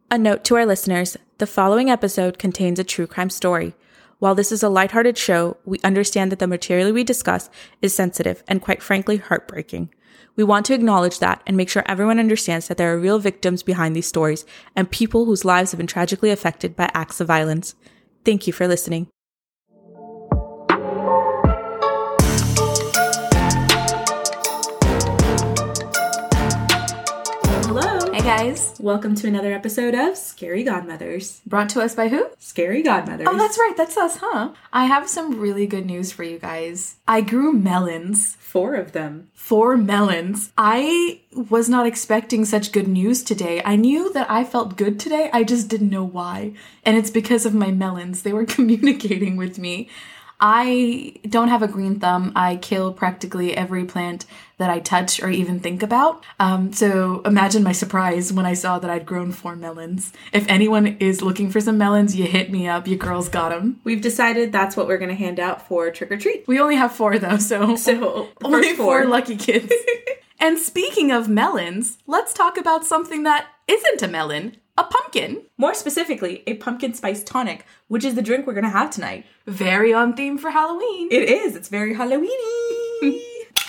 A note to our listeners, the following episode contains a true crime story. While this is a lighthearted show, we understand that the material we discuss is sensitive and quite frankly heartbreaking. We want to acknowledge that and make sure everyone understands that there are real victims behind these stories and people whose lives have been tragically affected by acts of violence. Thank you for listening. Guys, welcome to another episode of Scary Godmothers. Brought to us by who? Scary Godmothers. Oh, that's right. That's us, huh? I have some really good news for you guys. I grew melons. 4 of them. 4 melons. I was not expecting such good news today. I knew that I felt good today. I just didn't know why. And it's because of my melons. They were communicating with me. I don't have a green thumb. I kill practically every plant that I touch or even think about. So imagine my surprise when I saw that I'd grown 4 melons. If anyone is looking for some melons, you hit me up. Your girls got them. We've decided that's what we're going to hand out for trick or treat. We only have 4 though, so only 4 lucky kids. And speaking of melons, let's talk about something that isn't a melon. A pumpkin. More specifically, a pumpkin spice tonic, which is the drink we're going to have tonight. Very on theme for Halloween. It is. It's very Halloween-y.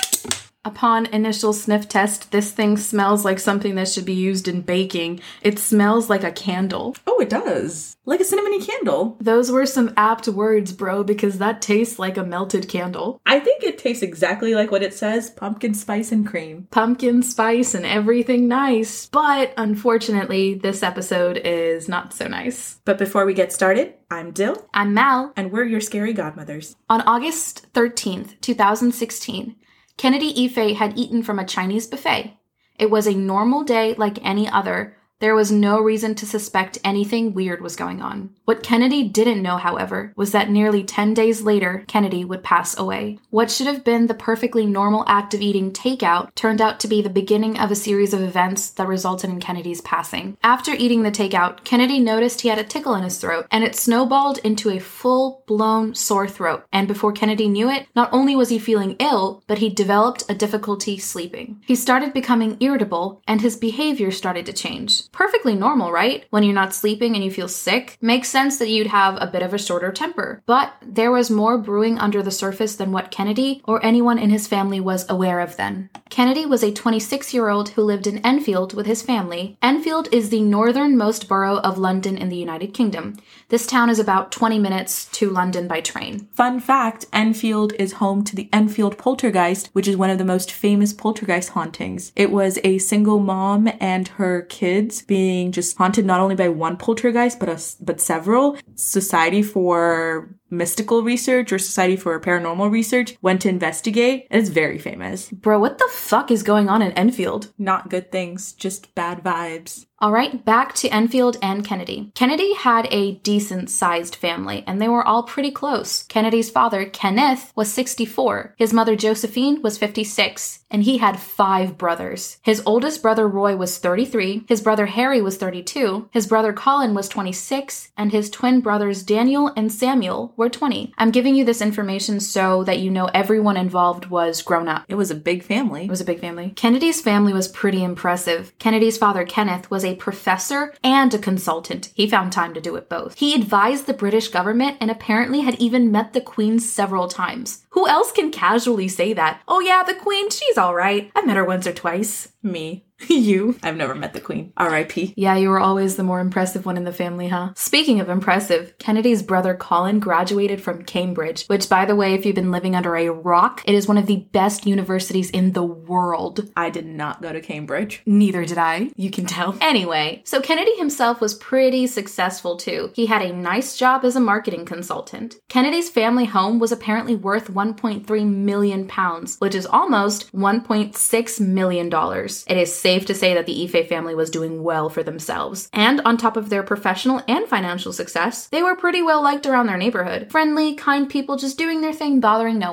Upon initial sniff test, this thing smells like something that should be used in baking. It smells like a candle. Oh, it does. Like a cinnamony candle. Those were some apt words, bro, because that tastes like a melted candle. I think it tastes exactly like what it says, pumpkin spice and cream. Pumpkin spice and everything nice. But unfortunately, this episode is not so nice. But before we get started, I'm Dill. I'm Mal. And we're your Scary Godmothers. On August 13th, 2016, Kennedy Ife had eaten from a Chinese buffet. It was a normal day like any other. There was no reason to suspect anything weird was going on. What Kennedy didn't know, however, was that nearly 10 days later, Kennedy would pass away. What should have been the perfectly normal act of eating takeout turned out to be the beginning of a series of events that resulted in Kennedy's passing. After eating the takeout, Kennedy noticed he had a tickle in his throat, and it snowballed into a full-blown sore throat. And before Kennedy knew it, not only was he feeling ill, but he developed a difficulty sleeping. He started becoming irritable, and his behavior started to change. Perfectly normal, right? When you're not sleeping and you feel sick, makes sense that you'd have a bit of a shorter temper. But there was more brewing under the surface than what Kennedy or anyone in his family was aware of then. Kennedy was a 26-year-old who lived in Enfield with his family. Enfield is the northernmost borough of London in the United Kingdom. This town is about 20 minutes to London by train. Fun fact, Enfield is home to the Enfield poltergeist, which is one of the most famous poltergeist hauntings. It was a single mom and her kids being just haunted not only by one poltergeist, but several. Society for Mystical Research or Society for Paranormal Research went to investigate, and it's very famous. Bro, what the fuck is going on in Enfield? Not good things, just bad vibes. All right, back to Enfield and Kennedy. Kennedy had a decent-sized family, and they were all pretty close. Kennedy's father, Kenneth, was 64. His mother, Josephine, was 56, and he had 5 brothers. His oldest brother, Roy, was 33. His brother, Harry, was 32. His brother, Colin, was 26, and his twin brothers, Daniel and Samuel, were 20. I'm giving you this information so that you know everyone involved was grown up. It was a big family. It was a big family. Kennedy's family was pretty impressive. Kennedy's father, Kenneth, was a professor and a consultant. He found time to do it both. He advised the British government and apparently had even met the Queen several times. Who else can casually say that? Oh yeah, the Queen, she's all right. I've met her once or twice. Me. You. I've never met the Queen. R.I.P. Yeah, you were always the more impressive one in the family, huh? Speaking of impressive, Kennedy's brother Colin graduated from Cambridge, which, by the way, if you've been living under a rock, it is one of the best universities in the world. I did not go to Cambridge. Neither did I. You can tell. Anyway, so Kennedy himself was pretty successful too. He had a nice job as a marketing consultant. Kennedy's family home was apparently worth £1.3 million, which is almost $1.6 million. It is safe to say that the Ife family was doing well for themselves. And on top of their professional and financial success, they were pretty well liked around their neighborhood. Friendly, kind people just doing their thing, bothering no one.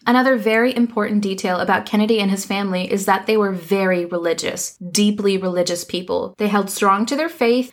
Another very important detail about Kennedy and his family is that they were very religious, deeply religious people. They held strong to their faith,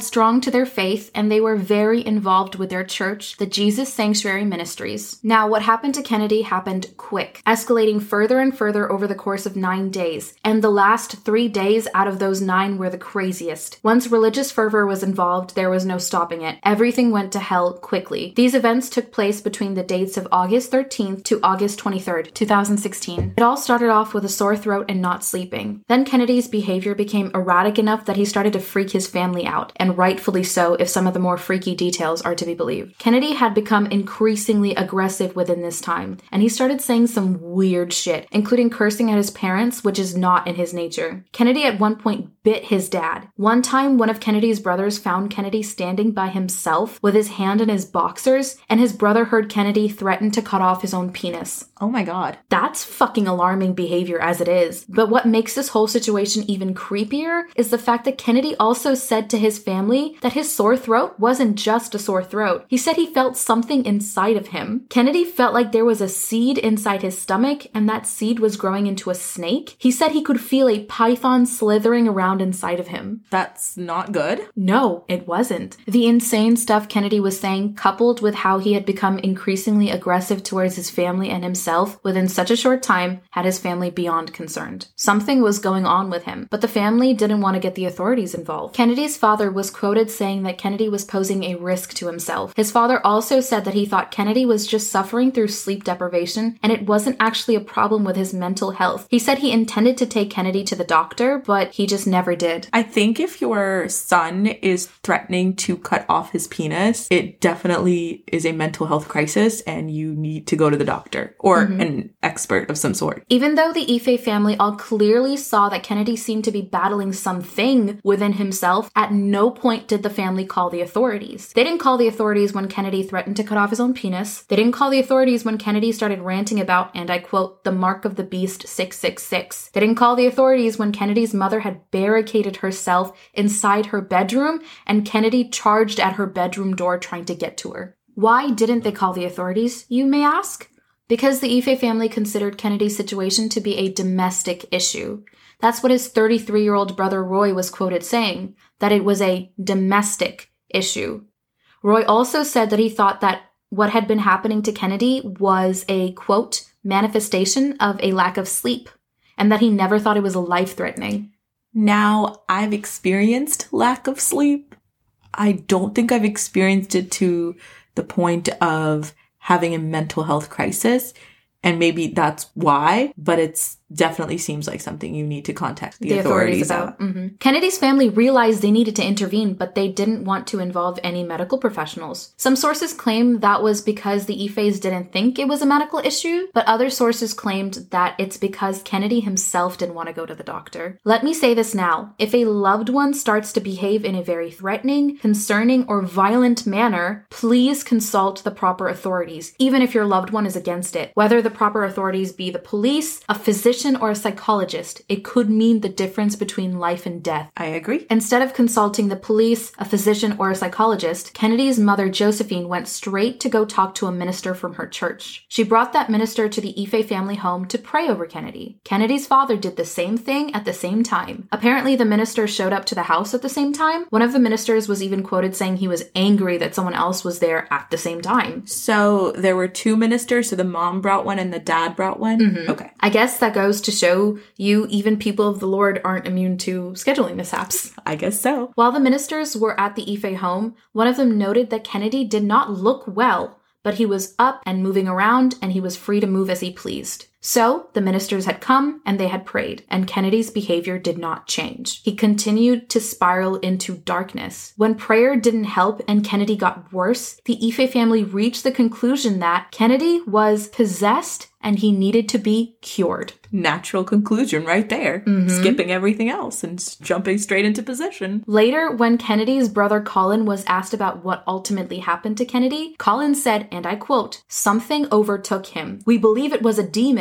and they were very involved with their church, the Jesus Sanctuary Ministries. Now, what happened to Kennedy happened quick, escalating further and further over the course of 9 days, and the last 3 days out of those 9 were the craziest. Once religious fervor was involved, there was no stopping it. Everything went to hell quickly. These events took place between the dates of August 13th to August 23rd, 2016. It all started off with a sore throat and not sleeping. Then Kennedy's behavior became erratic enough that he started to freak his family out, and rightfully so if some of the more freaky details are to be believed. Kennedy had become increasingly aggressive within this time, and he started saying some weird shit, including cursing at his parents, which is not in his nature. Kennedy at one point bit his dad. One time, one of Kennedy's brothers found Kennedy standing by himself with his hand in his boxers, and his brother heard Kennedy threaten to cut off his own penis. Oh my God. That's fucking alarming behavior as it is. But what makes this whole situation even creepier is the fact that Kennedy also said to his family that his sore throat wasn't just a sore throat. He said he felt something inside of him. Kennedy felt like there was a seed inside his stomach, and that seed was growing into a snake. He said he could feel a python slithering around inside of him. That's not good. No, it wasn't. The insane stuff Kennedy was saying, coupled with how he had become increasingly aggressive towards his family and himself within such a short time, had his family beyond concerned. Something was going on with him, but the family didn't want to get the authorities involved. Kennedy's father was quoted saying that Kennedy was posing a risk to himself. His father also said that he thought Kennedy was just suffering through sleep deprivation, and it wasn't actually a problem with his mental health. He said he intended to take Kennedy to the doctor, but he just never did. I think if your son is threatening to cut off his penis, it definitely is a mental health crisis and you need to go to the doctor or an expert of some sort. Even though the Ife family all clearly saw that Kennedy seemed to be battling something within himself, at no point did the family call the authorities. They didn't call the authorities when Kennedy threatened to cut off his own penis. They didn't call the authorities when Kennedy started ranting about, and I quote, the mark of the beast 666. They didn't call the authorities when Kennedy's mother had barricaded herself inside her bedroom and Kennedy charged at her bedroom door trying to get to her. Why didn't they call the authorities, you may ask? Because the Ife family considered Kennedy's situation to be a domestic issue. That's what his 33-year-old brother Roy was quoted saying, that it was a domestic issue. Roy also said that he thought that what had been happening to Kennedy was a, quote, manifestation of a lack of sleep, and that he never thought it was life-threatening. Now, I've experienced lack of sleep. I don't think I've experienced it to the point of having a mental health crisis. And maybe that's why, but it's definitely seems like something you need to contact the authorities about. Kennedy's family realized they needed to intervene, but they didn't want to involve any medical professionals. Some sources claim that was because the Ifes didn't think it was a medical issue, but other sources claimed that it's because Kennedy himself didn't want to go to the doctor. Let me say this now. If a loved one starts to behave in a very threatening, concerning, or violent manner, please consult the proper authorities, even if your loved one is against it. Whether the proper authorities be the police, a physician, or a psychologist, it could mean the difference between life and death. I agree. Instead of consulting the police, a physician, or a psychologist, Kennedy's mother, Josephine, went straight to go talk to a minister from her church. She brought that minister to the Ife family home to pray over Kennedy. Kennedy's father did the same thing at the same time. Apparently, the minister showed up to the house at the same time. One of the ministers was even quoted saying he was angry that someone else was there at the same time. So there were two ministers, so the mom brought one and the dad brought one? Okay. I guess that goes to show you even people of the Lord aren't immune to scheduling mishaps. I guess so. While the ministers were at the Ife home, one of them noted that Kennedy did not look well, but he was up and moving around and he was free to move as he pleased. So, the ministers had come and they had prayed, and Kennedy's behavior did not change. He continued to spiral into darkness. When prayer didn't help and Kennedy got worse, the Ife family reached the conclusion that Kennedy was possessed and he needed to be cured. Natural conclusion right there. Skipping everything else and jumping straight into possession. Later, when Kennedy's brother Colin was asked about what ultimately happened to Kennedy, Colin said, and I quote, "Something overtook him. We believe it was a demon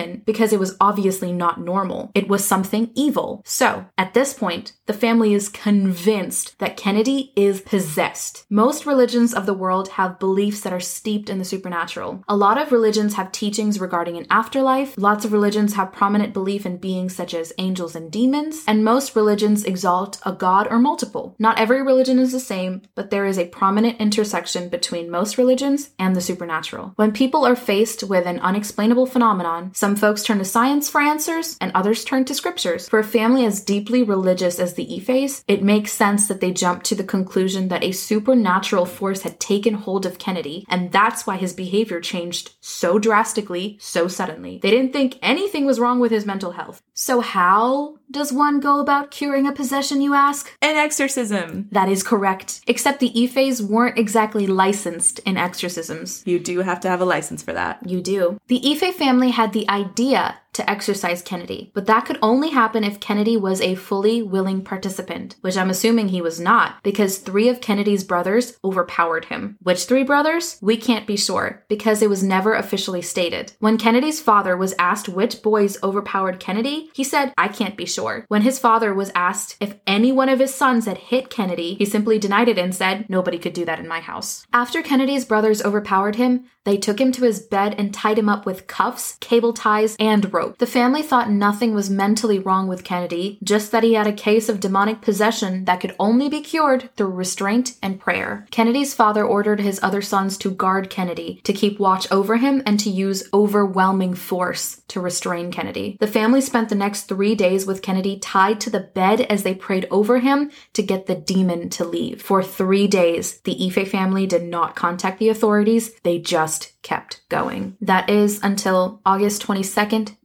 demon because it was obviously not normal. It was something evil. So, at this point, the family is convinced that Kennedy is possessed. Most religions of the world have beliefs that are steeped in the supernatural. A lot of religions have teachings regarding an afterlife. Lots of religions have prominent belief in beings such as angels and demons. And most religions exalt a god or multiple. Not every religion is the same, but there is a prominent intersection between most religions and the supernatural. When people are faced with an unexplainable phenomenon, some folks turn to science for answers and others turn to scriptures. For a family as deeply religious as the Ifes, it makes sense that they jump to the conclusion that a supernatural force had taken hold of Kennedy, and that's why his behavior changed so drastically, so suddenly. They didn't think anything was wrong with his mental health. So how does one go about curing a possession, you ask? An exorcism. That is correct. Except the Ifes weren't exactly licensed in exorcisms. You do have to have a license for that. You do. The Ife family had the idea to exorcise Kennedy, but that could only happen if Kennedy was a fully willing participant, which I'm assuming he was not, because 3 of Kennedy's brothers overpowered him. Which 3 brothers? We can't be sure, because it was never officially stated. When Kennedy's father was asked which boys overpowered Kennedy, he said, "I can't be sure." When his father was asked if any one of his sons had hit Kennedy, he simply denied it and said, "Nobody could do that in my house." After Kennedy's brothers overpowered him, they took him to his bed and tied him up with cuffs, cable ties, and rope. The family thought nothing was mentally wrong with Kennedy, just that he had a case of demonic possession that could only be cured through restraint and prayer. Kennedy's father ordered his other sons to guard Kennedy, to keep watch over him, and to use overwhelming force to restrain Kennedy. The family spent the next 3 days with Kennedy tied to the bed as they prayed over him to get the demon to leave. For 3 days, the Ife family did not contact the authorities. They just kept going. That is until August 22nd,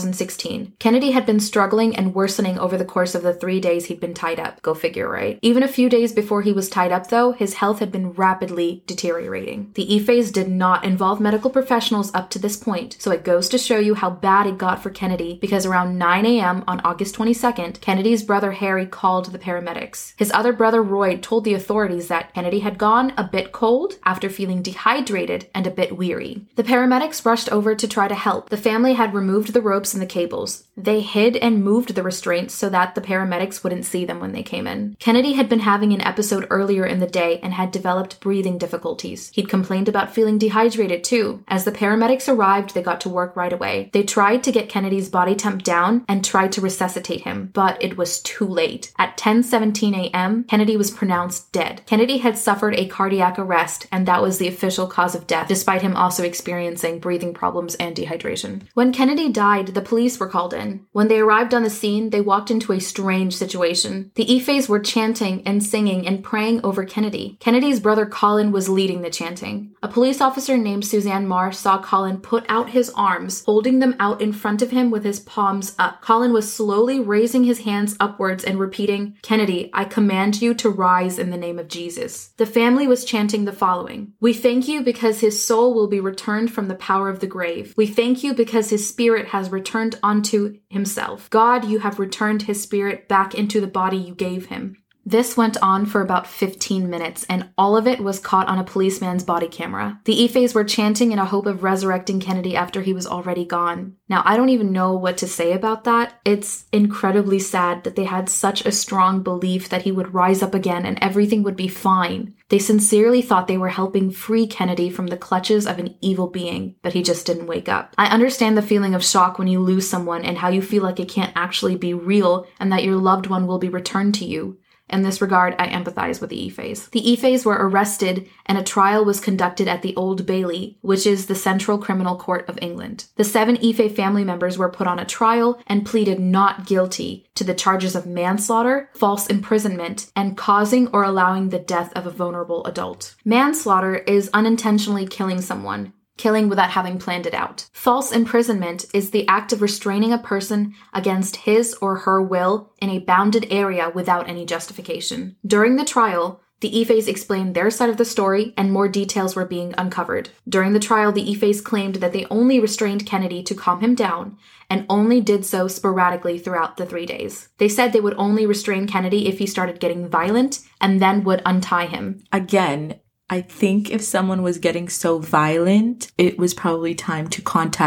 2016. Kennedy had been struggling and worsening over the course of the 3 days he'd been tied up. Go figure, right? Even a few days before he was tied up, though, his health had been rapidly deteriorating. The Ifes did not involve medical professionals up to this point, so it goes to show you how bad it got for Kennedy, because around 9 a.m. on August 22nd, Kennedy's brother Harry called the paramedics. His other brother Roy told the authorities that Kennedy had gone a bit cold after feeling dehydrated and a bit weary. The paramedics rushed over to try to help. The family had removed the ropes and the cables. They hid and moved the restraints so that the paramedics wouldn't see them when they came in. Kennedy had been having an episode earlier in the day and had developed breathing difficulties. He'd complained about feeling dehydrated too. As the paramedics arrived, they got to work right away. They tried to get Kennedy's body temp down and tried to resuscitate him, but it was too late. At 10:17 a.m., Kennedy was pronounced dead. Kennedy had suffered a cardiac arrest, and that was the official cause of death, despite him also experiencing breathing problems and dehydration. When Kennedy died, the police were called in. When they arrived on the scene, they walked into a strange situation. The Ifes were chanting and singing and praying over Kennedy. Kennedy's brother Colin was leading the chanting. A police officer named Suzanne Marr saw Colin put out his arms, holding them out in front of him with his palms up. Colin was slowly raising his hands upwards and repeating, "Kennedy, I command you to rise in the name of Jesus." The family was chanting the following: "We thank you because his soul will be returned from the power of the grave. We thank you because his spirit has returned unto himself. God, you have returned his spirit back into the body you gave him." This went on for about 15 minutes, and all of it was caught on a policeman's body camera. The Ifes were chanting in a hope of resurrecting Kennedy after he was already gone. Now, I don't even know what to say about that. It's incredibly sad that they had such a strong belief that he would rise up again and everything would be fine. They sincerely thought they were helping free Kennedy from the clutches of an evil being, but he just didn't wake up. I understand the feeling of shock when you lose someone and how you feel like it can't actually be real and that your loved one will be returned to you. In this regard, I empathize with the Ifes. The Ifes were arrested and a trial was conducted at the Old Bailey, which is the Central Criminal Court of England. The 7 Ife family members were put on a trial and pleaded not guilty to the charges of manslaughter, false imprisonment, and causing or allowing the death of a vulnerable adult. Manslaughter is unintentionally killing someone, killing without having planned it out. False imprisonment is the act of restraining a person against his or her will in a bounded area without any justification. During the trial, the Ifes explained their side of the story and more details were being uncovered. During the trial, the Ifes claimed that they only restrained Kennedy to calm him down and only did so sporadically throughout the 3 days. They said they would only restrain Kennedy if he started getting violent and then would untie him. Again, I think if someone was getting so violent, it was probably time to contact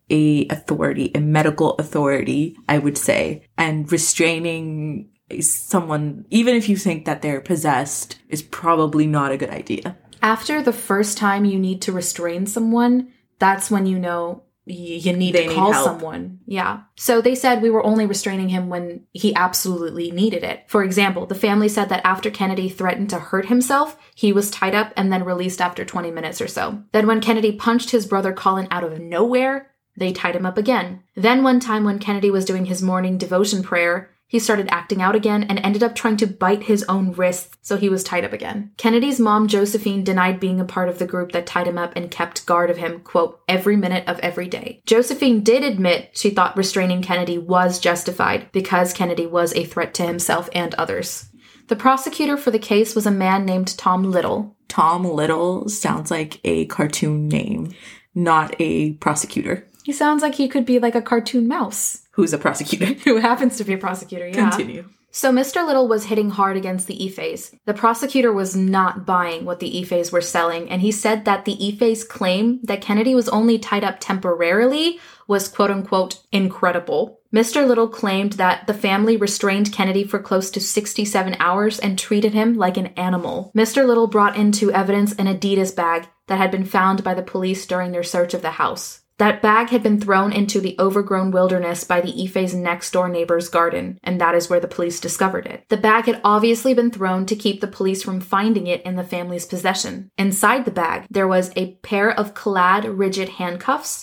a medical authority, I would say. And restraining someone, even if you think that they're possessed, is probably not a good idea. After the first time you need to restrain someone, that's when you know you need to call someone. Yeah. So they said we were only restraining him when he absolutely needed it. For example, the family said that after Kennedy threatened to hurt himself, he was tied up and then released after 20 minutes or so. Then when Kennedy punched his brother Colin out of nowhere, they tied him up again. Then one time when Kennedy was doing his morning devotion prayer, he started acting out again and ended up trying to bite his own wrists, so he was tied up again. Kennedy's mom, Josephine, denied being a part of the group that tied him up and kept guard of him, quote, every minute of every day. Josephine did admit she thought restraining Kennedy was justified because Kennedy was a threat to himself and others. The prosecutor for the case was a man named Tom Little. Tom Little sounds like a cartoon name, not a prosecutor. He sounds like he could be like a cartoon mouse. Who's a prosecutor. Who happens to be a prosecutor, yeah. Continue. So Mr. Little was hitting hard against the Ifes. The prosecutor was not buying what the Ifes were selling, and he said that the Ifes' claim that Kennedy was only tied up temporarily was quote-unquote incredible. Mr. Little claimed that the family restrained Kennedy for close to 67 hours and treated him like an animal. Mr. Little brought into evidence an Adidas bag that had been found by the police during their search of the house. That bag had been thrown into the overgrown wilderness by the Ife's next-door neighbor's garden, and that is where the police discovered it. The bag had obviously been thrown to keep the police from finding it in the family's possession. Inside the bag, there was a pair of clad rigid handcuffs,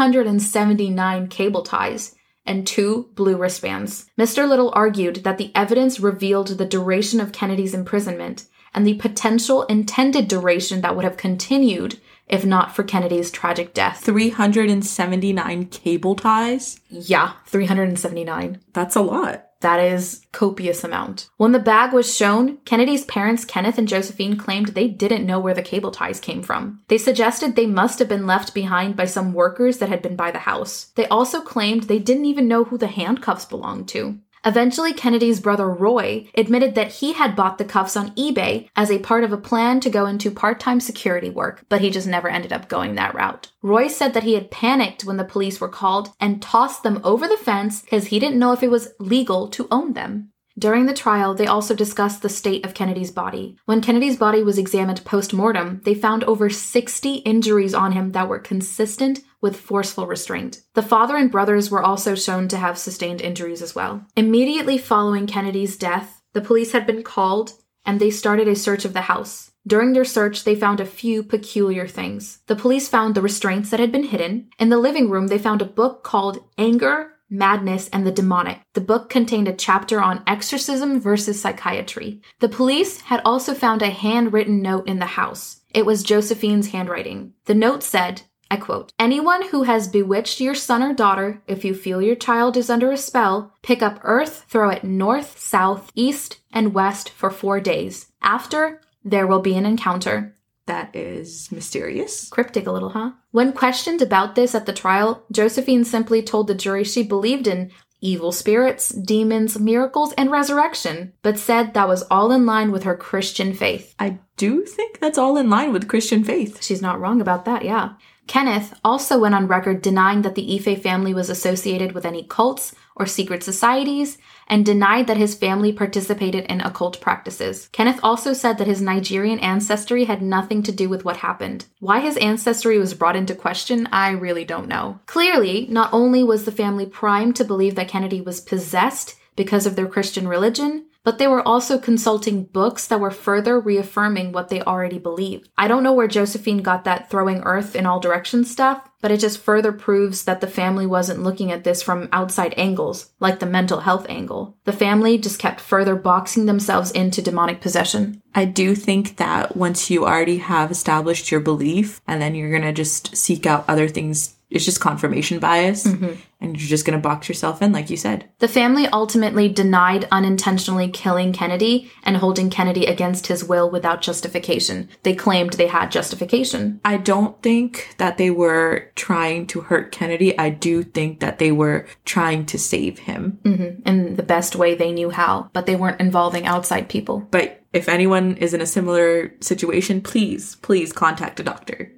379 cable ties, and 2 blue wristbands. Mr. Little argued that the evidence revealed the duration of Kennedy's imprisonment and the potential intended duration that would have continued if not for Kennedy's tragic death. 379 cable ties? Yeah, 379. That's a lot. That is copious amount. When the bag was shown, Kennedy's parents, Kenneth and Josephine, claimed they didn't know where the cable ties came from. They suggested they must have been left behind by some workers that had been by the house. They also claimed they didn't even know who the handcuffs belonged to. Eventually, Kennedy's brother Roy admitted that he had bought the cuffs on eBay as a part of a plan to go into part-time security work, but he just never ended up going that route. Roy said that he had panicked when the police were called and tossed them over the fence because he didn't know if it was legal to own them. During the trial, they also discussed the state of Kennedy's body. When Kennedy's body was examined post-mortem, they found over 60 injuries on him that were consistent with forceful restraint. The father and brothers were also shown to have sustained injuries as well. Immediately following Kennedy's death, the police had been called and they started a search of the house. During their search, they found a few peculiar things. The police found the restraints that had been hidden. In the living room, they found a book called Anger, Madness, and the Demonic. The book contained a chapter on exorcism versus psychiatry. The police had also found a handwritten note in the house. It was Josephine's handwriting. The note said, I quote, "Anyone who has bewitched your son or daughter, if you feel your child is under a spell, pick up earth, throw it north, south, east, and west for 4 days. After, there will be an encounter." That is mysterious. Cryptic a little, huh? When questioned about this at the trial, Josephine simply told the jury she believed in evil spirits, demons, miracles, and resurrection, but said that was all in line with her Christian faith. I do think that's all in line with Christian faith. She's not wrong about that, yeah. Kenneth also went on record denying that the Ife family was associated with any cults or secret societies, and denied that his family participated in occult practices. Kenneth also said that his Nigerian ancestry had nothing to do with what happened. Why his ancestry was brought into question, I really don't know. Clearly, not only was the family primed to believe that Kennedy was possessed because of their Christian religion, but they were also consulting books that were further reaffirming what they already believed. I don't know where Josephine got that throwing earth in all directions stuff, but it just further proves that the family wasn't looking at this from outside angles, like the mental health angle. The family just kept further boxing themselves into demonic possession. I do think that once you already have established your belief, and then you're gonna just seek out other things, it's just confirmation bias, and you're just going to box yourself in, like you said. The family ultimately denied unintentionally killing Kennedy and holding Kennedy against his will without justification. They claimed they had justification. I don't think that they were trying to hurt Kennedy. I do think that they were trying to save him. In the best way they knew how, but they weren't involving outside people. But if anyone is in a similar situation, please contact a doctor.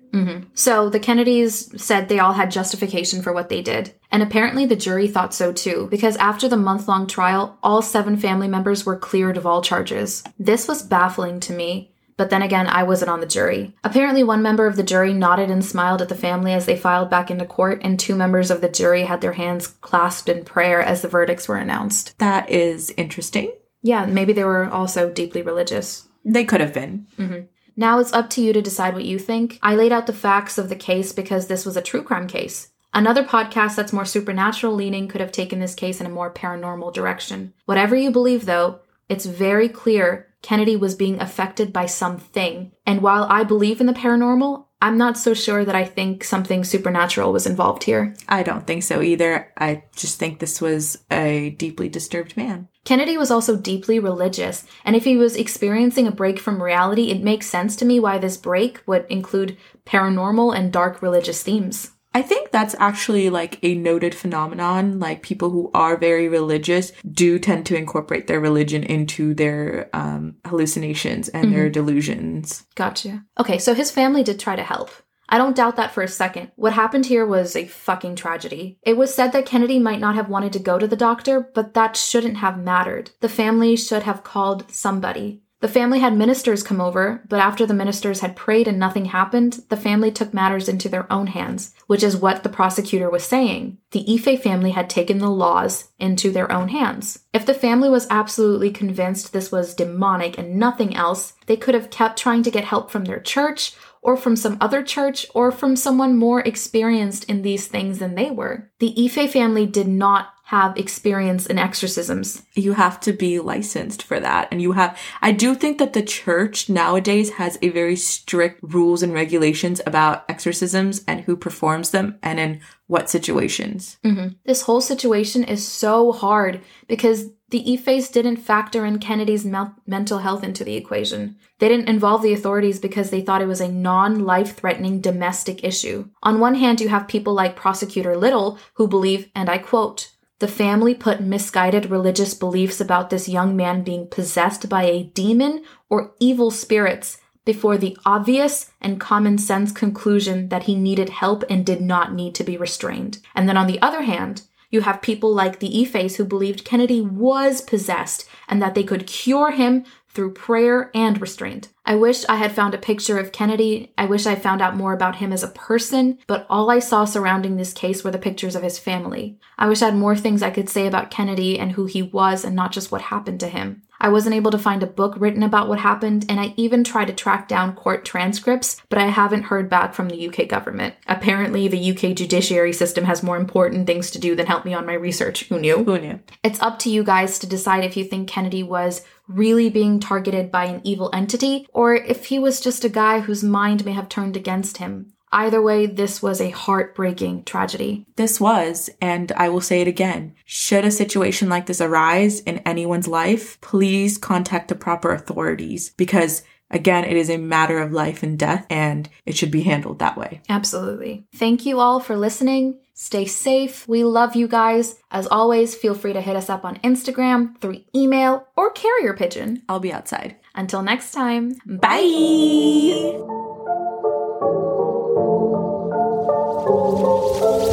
So the Kennedys said they all had justification for what they did. And apparently the jury thought so too, because after the month-long trial, all 7 family members were cleared of all charges. This was baffling to me. But then again, I wasn't on the jury. Apparently, one member of the jury nodded and smiled at the family as they filed back into court, and 2 members of the jury had their hands clasped in prayer as the verdicts were announced. That is interesting. Yeah, maybe they were also deeply religious. They could have been. Now it's up to you to decide what you think. I laid out the facts of the case because this was a true crime case. Another podcast that's more supernatural leaning could have taken this case in a more paranormal direction. Whatever you believe, though, it's very clear Kennedy was being affected by something. And while I believe in the paranormal, I'm not so sure that I think something supernatural was involved here. I don't think so either. I just think this was a deeply disturbed man. Kennedy was also deeply religious, and if he was experiencing a break from reality, it makes sense to me why this break would include paranormal and dark religious themes. I think that's actually like a noted phenomenon. Like people who are very religious do tend to incorporate their religion into their hallucinations and their delusions. Gotcha. Okay, so his family did try to help. I don't doubt that for a second. What happened here was a fucking tragedy. It was said that Kennedy might not have wanted to go to the doctor, but that shouldn't have mattered. The family should have called somebody. The family had ministers come over, but after the ministers had prayed and nothing happened, the family took matters into their own hands, which is what the prosecutor was saying. The Ife family had taken the laws into their own hands. If the family was absolutely convinced this was demonic and nothing else, they could have kept trying to get help from their church, or from some other church, or from someone more experienced in these things than they were. The Ife family did not have experience in exorcisms. You have to be licensed for that. And I do think that the church nowadays has a very strict rules and regulations about exorcisms and who performs them and in what situations. This whole situation is so hard because the Ifes didn't factor in Kennedy's mental health into the equation. They didn't involve the authorities because they thought it was a non-life-threatening domestic issue. On one hand, you have people like Prosecutor Little who believe, and I quote, "The family put misguided religious beliefs about this young man being possessed by a demon or evil spirits before the obvious and common sense conclusion that he needed help and did not need to be restrained." And then on the other hand, you have people like the Ifes who believed Kennedy was possessed and that they could cure him through prayer and restraint. I wish I had found a picture of Kennedy. I wish I found out more about him as a person, but all I saw surrounding this case were the pictures of his family. I wish I had more things I could say about Kennedy and who he was and not just what happened to him. I wasn't able to find a book written about what happened, and I even tried to track down court transcripts, but I haven't heard back from the UK government. Apparently, the UK judiciary system has more important things to do than help me on my research. Who knew? Who knew? It's up to you guys to decide if you think Kennedy was really being targeted by an evil entity, or if he was just a guy whose mind may have turned against him. Either way, this was a heartbreaking tragedy. This was, and I will say it again, should a situation like this arise in anyone's life, please contact the proper authorities because, again, it is a matter of life and death and it should be handled that way. Absolutely. Thank you all for listening. Stay safe. We love you guys. As always, feel free to hit us up on Instagram, through email, or carrier pigeon. I'll be outside. Until next time, bye!